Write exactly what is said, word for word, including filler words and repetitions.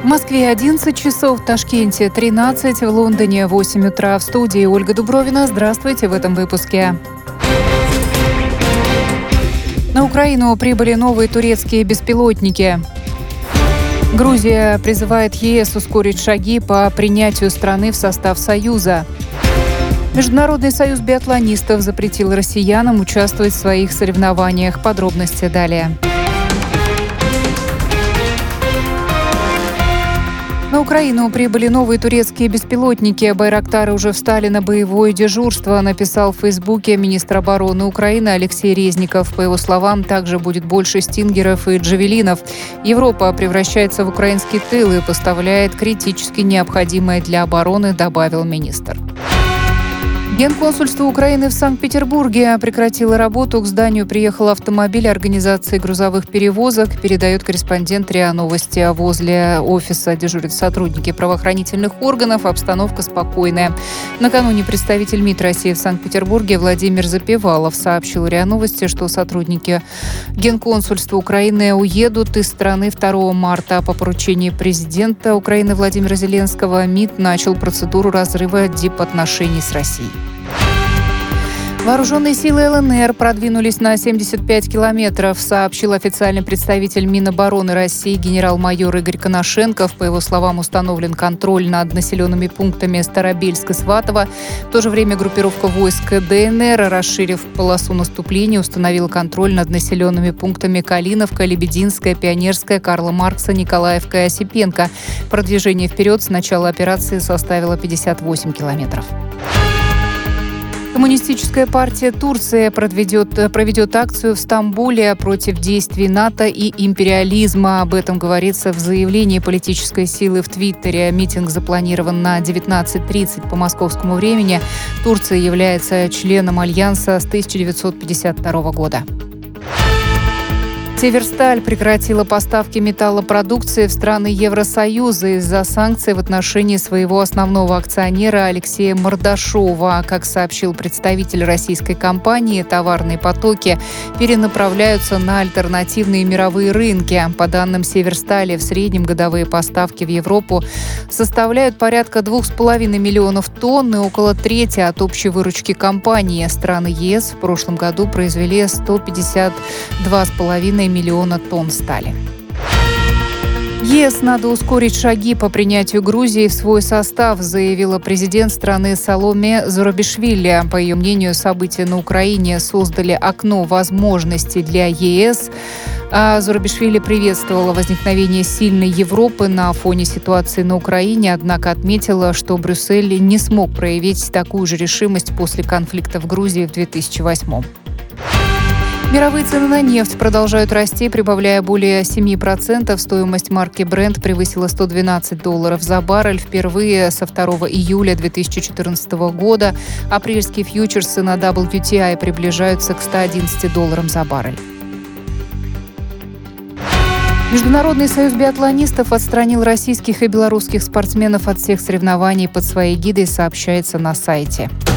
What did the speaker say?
Москве одиннадцать часов, в Ташкенте тринадцать, в Лондоне восемь утра. В студии Ольга Дубровина. Здравствуйте в этом выпуске. На Украину прибыли новые турецкие беспилотники. Грузия призывает ЕС ускорить шаги по принятию страны в состав Союза. Международный союз биатлонистов запретил россиянам участвовать в своих соревнованиях. Подробности далее. На Украину прибыли новые турецкие беспилотники. Байрактары уже встали на боевое дежурство, написал в Фейсбуке министр обороны Украины Алексей Резников. По его словам, также будет больше стингеров и джавелинов. Европа превращается в украинский тыл и поставляет критически необходимое для обороны, добавил министр. Генконсульство Украины в Санкт-Петербурге прекратило работу. К зданию приехал автомобиль организации грузовых перевозок, передает корреспондент РИА Новости. Возле офиса дежурят сотрудники правоохранительных органов. Обстановка спокойная. Накануне представитель МИД России в Санкт-Петербурге Владимир Запевалов сообщил РИА Новости, что сотрудники Генконсульства Украины уедут из страны второго марта. По поручению президента Украины Владимира Зеленского МИД начал процедуру разрыва дипотношений с Россией. Вооруженные силы ЛНР продвинулись на семьдесят пять километров, сообщил официальный представитель Минобороны России генерал-майор Игорь Коношенков. По его словам, установлен контроль над населенными пунктами Старобельск и Сватово. В то же время группировка войск ДНР, расширив полосу наступления, установила контроль над населенными пунктами Калиновка, Лебединская, Пионерская, Карла Маркса, Николаевка и Осипенко. Продвижение вперед с начала операции составило пятьдесят восемь километров. Коммунистическая партия Турции проведет, проведет акцию в Стамбуле против действий НАТО и империализма. Об этом говорится в заявлении политической силы в Твиттере. Митинг запланирован на девятнадцать тридцать по московскому времени. Турция является членом Альянса с тысяча девятьсот пятьдесят второго года. Северсталь прекратила поставки металлопродукции в страны Евросоюза из-за санкций в отношении своего основного акционера Алексея Мордашова. Как сообщил представитель российской компании, товарные потоки перенаправляются на альтернативные мировые рынки. По данным Северстали, в среднем годовые поставки в Европу составляют порядка двух с половиной миллионов тонн и около трети от общей выручки компании. Страны ЕС в прошлом году произвели сто пятьдесят два с половиной миллиона тонн стали. ЕС надо ускорить шаги по принятию Грузии в свой состав, заявила президент страны Саломе Зурабишвили. По ее мнению, события на Украине создали окно возможностей для ЕС. А Зурабишвили приветствовала возникновение сильной Европы на фоне ситуации на Украине, однако отметила, что Брюссель не смог проявить такую же решимость после конфликта в Грузии в две тысячи восьмом. Мировые цены на нефть продолжают расти, прибавляя более семь процентов. Стоимость марки Brent превысила сто двенадцать долларов за баррель впервые со второго июля две тысячи четырнадцатого года. Апрельские фьючерсы на дабл ю ти ай приближаются к ста одиннадцати долларам за баррель. Международный союз биатлонистов отстранил российских и белорусских спортсменов от всех соревнований под своей гидой, сообщается на сайте.